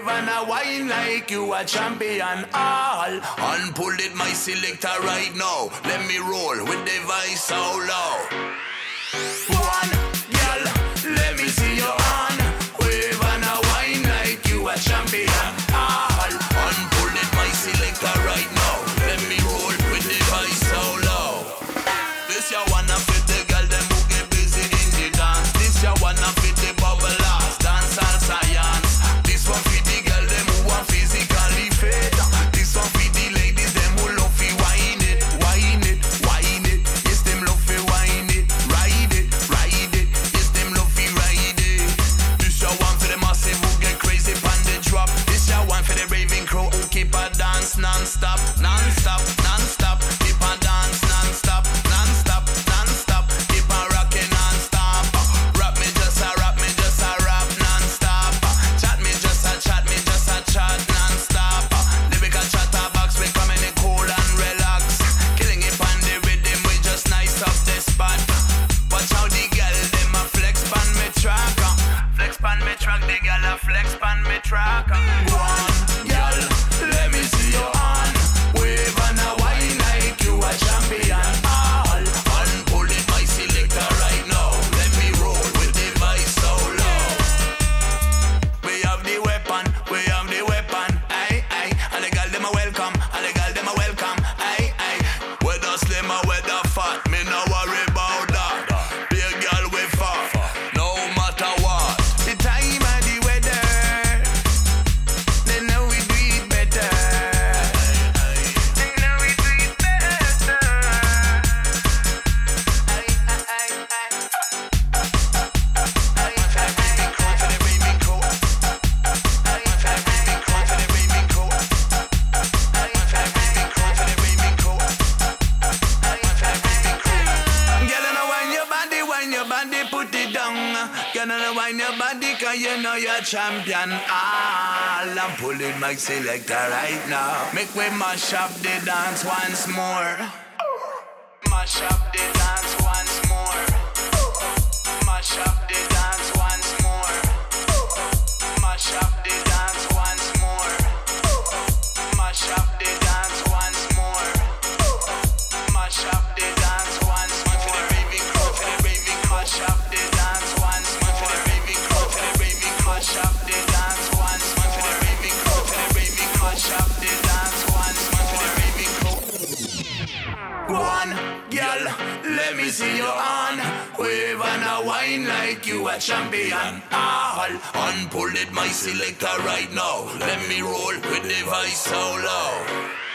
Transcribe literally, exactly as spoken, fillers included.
and a wine like you a champion. All and pull it my selector right now. Let me roll with the vice so low. One girl, let me see your hand. Wave and a wine like you a champion. All and pull it my selector right now. Let me roll with the vice so low. This ya wanna fit the girl them who get busy in the dance. This ya wanna fit the bubblers, dance and science. This one fit the girl them who are physically fit. This one fit the ladies them who love fi wine it, wine it, wine it. Yes them love fi wine it, ride it, ride it. Yes them love fi ride it. This ya one for the massive who get crazy pan the drop. This ya one for the raving crew who keep a dance non-stop, non-stop, non-stop. Keep a dance non-stop, non-stop, non-stop. Keep on rocking non-stop. Rap me just a rap me just a rap non-stop. Chat me just a chat me just a chat non-stop. Lyrical chatterbox we coming in cool and relax. Killing it on the rhythm we just nice up the spot. Watch how the girl them a flex pan me track. Flex pan me track, the girl a flex pan me track. One girl, let me see your hand. Wave and a wine like you a champion. All and pull it my selector right now. Let me roll with the vice so low. We have the weapon, we have the weapon. Aye, aye. And the girl them a welcome, and the girl them a welcome. Aye, aye. Whether slim or whether fat, me no worry about that. Be a girl we far, no matter what. The time and the weather, they know we do it better. They know we do it better. Aye, aye, aye, aye. Aye, for the raving crew, for the raving crew. Aye, for the raving crew, for the raving crew. Aye, for the raving crew, for the raving crew. Aye, for the raving crew. Girl, you know wine your body, wine your body, put it down. Girl, you know wine your body, 'cause you know you're champion. All I'm pulling my selector right now. Make we mash up the dance once more. Mash up the dance once more. Mash up the dance once more. Mash up the dance once more. Mash up the dance once more. Mash up the dance once more. For the raving crew, for the raving crew. Mash up the dance once more. For the raving crew, for the raving crew. Mash up the dance once more. For the raving crew, for the raving crew. Mash up the dance once more. For the raving crew. One girl, let me see your hand. Wave and a wine like you a champion. All and pull it my selector right now. Let me roll with the vice so low.